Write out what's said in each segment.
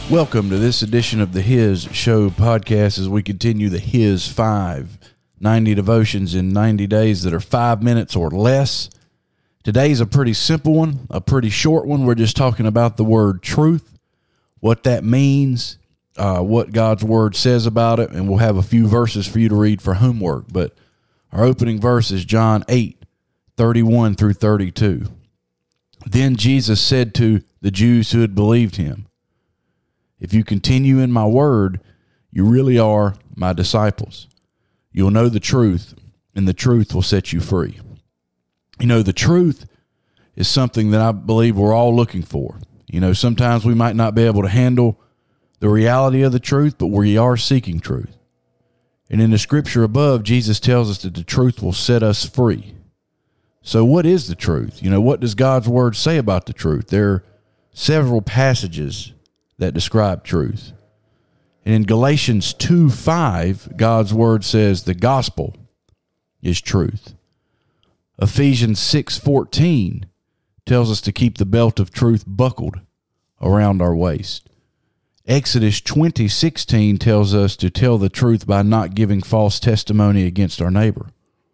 Welcome to this edition of the His Show podcast as we continue the His 5 90 devotions in 90 days that are 5 minutes or less. Today's a pretty simple one, a pretty short one. We're just talking about the word truth, what that means, what God's word says about it, and we'll have a few verses for you to read for homework. But our opening verse is John 8:31 through 32. Then Jesus said to the Jews who had believed him, "If you continue in my word, you really are my disciples. You'll know the truth, and the truth will set you free." You know, the truth is something that I believe we're all looking for. You know, sometimes we might not be able to handle the reality of the truth, but we are seeking truth. And in the scripture above, Jesus tells us that the truth will set us free. So what is the truth? You know, what does God's word say about the truth? There are several passages that describe truth. And in Galatians 2:5, God's word says the gospel is truth. Ephesians 6:14 tells us to keep the belt of truth buckled around our waist. Exodus 20:16 tells us to tell the truth by not giving false testimony against our neighbor.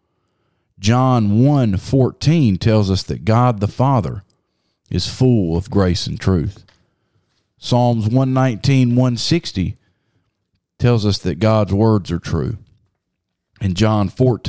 John 1:14 tells us that God the Father is full of grace and truth. Psalms 119:160 tells us that God's words are true. And John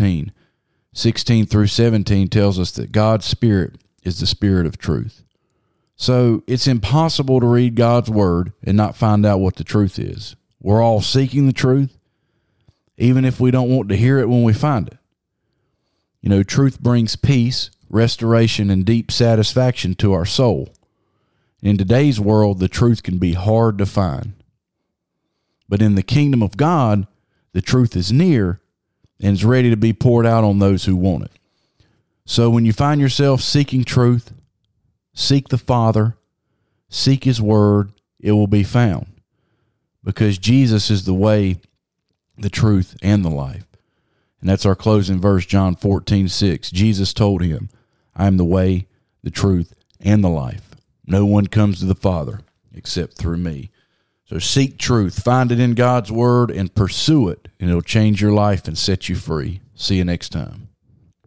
14:16 through 17 tells us that God's Spirit is the Spirit of truth. So it's impossible to read God's word and not find out what the truth is. We're all seeking the truth, even if we don't want to hear it when we find it. You know, truth brings peace, restoration, and deep satisfaction to our soul. In today's world, the truth can be hard to find. But in the kingdom of God, the truth is near and is ready to be poured out on those who want it. So when you find yourself seeking truth, seek the Father, seek his word, it will be found. Because Jesus is the way, the truth, and the life. And that's our closing verse, John 14:6. Jesus told him, "I am the way, the truth, and the life. No one comes to the Father except through me." So seek truth, find it in God's word, and pursue it, and it'll change your life and set you free. See you next time.